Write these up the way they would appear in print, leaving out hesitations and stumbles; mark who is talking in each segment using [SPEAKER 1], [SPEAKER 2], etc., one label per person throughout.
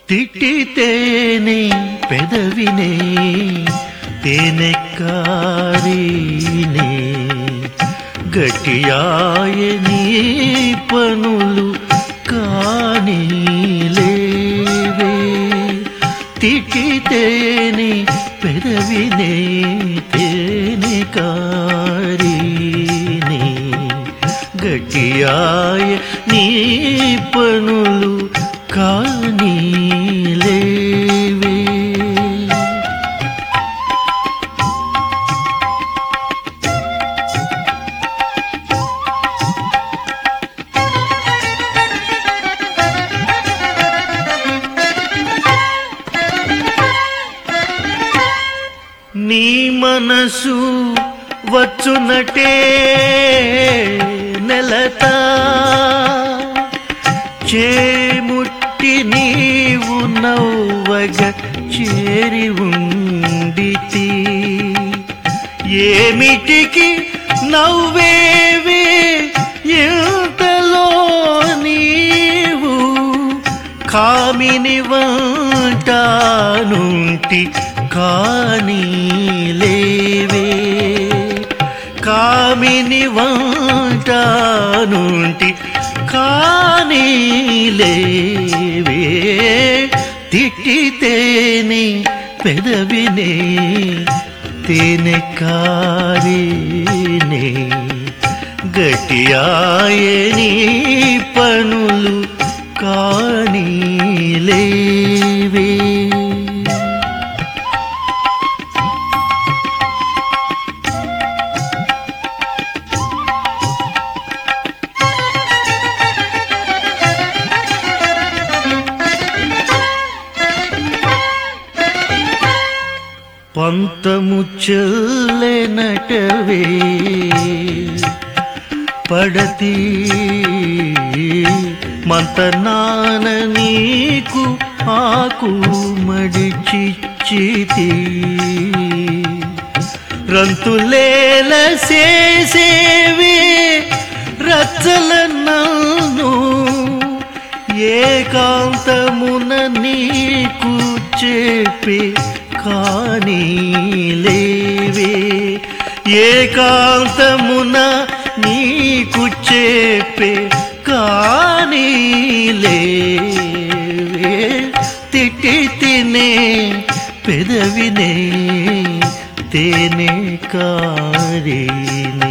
[SPEAKER 1] తిట్టితేనే పెదవినే తేనెకారినే గట్టియాయ నీ పనులు కాని లేవే. తిట్టితేనే పెదవినే తేనెకారినే గట్టియాయ నీ పనులు కాని లేవే. నీ మనసు వచ్చునటే నెలతా చేముట్టి నీవు నవ్వగ చేరి ఉండితి. ఏమిటికి నవ్వేవే ఇంతలో నీవు కామిని వంటానుంటి కాని లేవే. కామిని వంటానుంటి కాని లేవే. తిట్టితేనే పెదవినే తేనెకారినే గట్టియాయ నీ పనులు కాని లేవే. పంతము చెల్లెనటవే పడతి మంతనాన నీకు ఆకు మడిచిచ్చితి. రంతులేల చేసేవే రచ్చల నన్ను ఏకాంతమున నీకు చెప్పే కాని లేవే. ఏకాంతమున నీకు చెప్పే కాని లేవే. తిట్టితేనే పెదవినే తేనెకారినే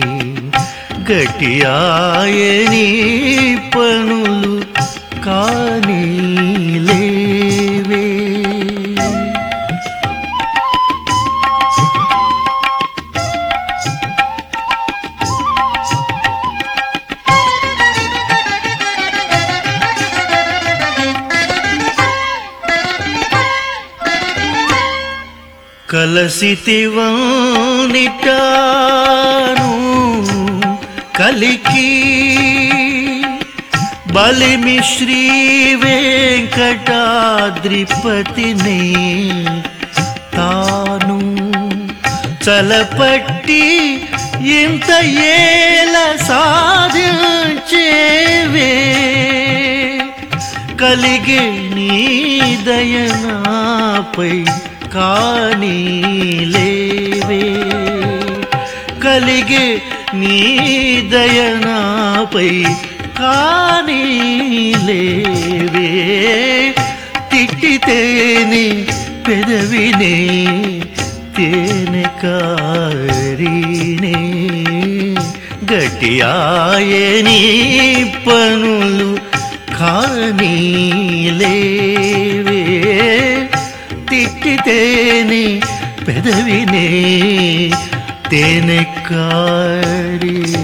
[SPEAKER 1] గట్టియాయ నీ పనులు కాని లేవే. కలసితివానిటాను కలికి బలిమి శ్రీ వెంకటాద్రిపతినే తాను చలపట్టి ఇంత ఏల సాధించేవే. కలిగే నీ దయనాపై కాని లేవే. కలిగే నీ దయనాపై కాని లేవే. తిట్టితేనే పెదవినే తేనెకారినే గట్టియాయ నీ పనులు కాని లేవే. తిట్టితేనే పెదవినే తేనెకారినే